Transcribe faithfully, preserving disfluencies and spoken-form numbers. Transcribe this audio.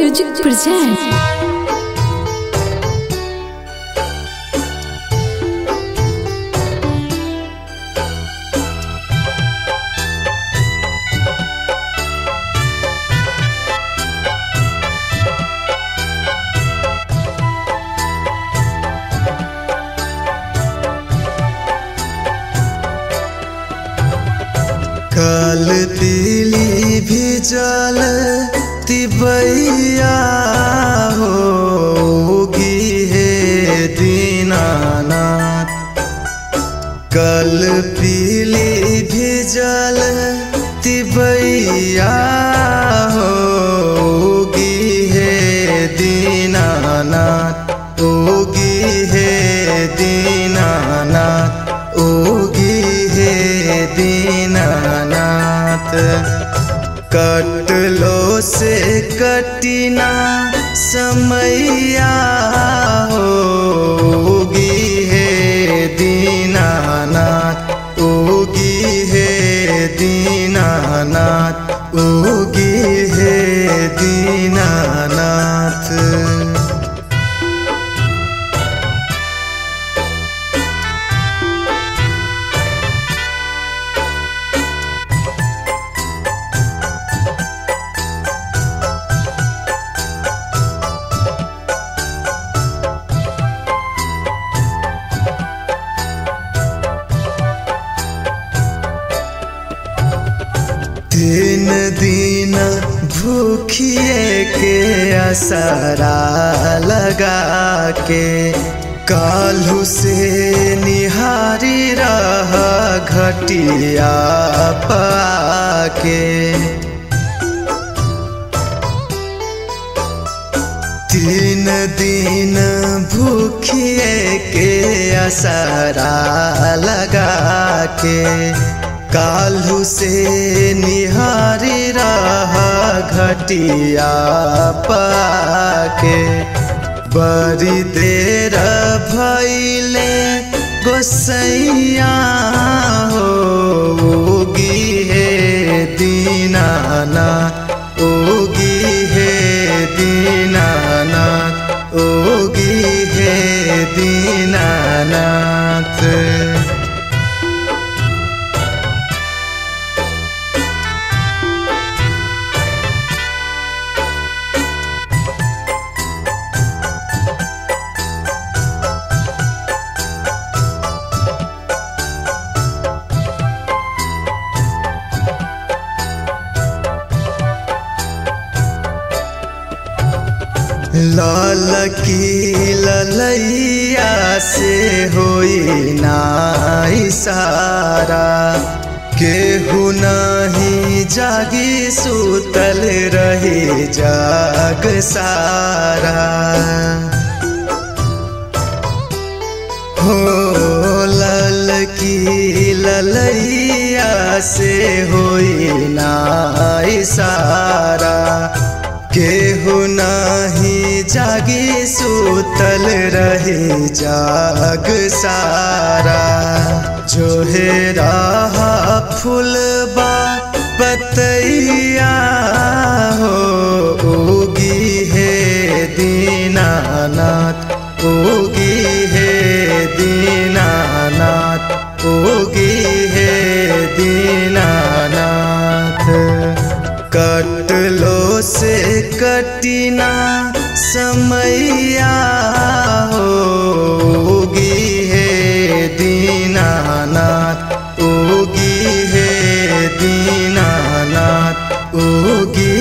Music presents. कल दिली भिजल तिबैया होगी हे दीनानाथ। कल पीली भिजल तिबैया होगी हे दीनानाथ, होगी हे दीनानाथ, होगी हे दीनानाथ। कटलो से कटिना समैया होगी हे दीनानाथ, होगी हे दीनानाथ, होगी हे दीनानाथ। तीन दिन भूखिए के असरा लगा के काल्हू से निहारी रह घटिया पाके। तीन दिन भूखिए के असरा लगा के काल्हू से निहारी रहा घटिया पाके। बड़ी देर भइले गोसैया होगी हे दीनानाथ, होगी हे दीनानाथ, होगी हे दीनानाथ। लाल की ललैया से होई ना इशारा, केहू नहीं जागी सुतल रही जाग सारा। हो लाल की ललैया से होई ना इशारा, केहू नहीं जागी सुतल रहे जाग सारा। जो है रहा फूलबा पतैया होगी हे दीनानाथ, होगी हे दीनानाथ, होगी हे दीनानाथ। कटलो से कटिना समैया होगी हे दीनानाथ, होगी हे दीनानाथ, होगी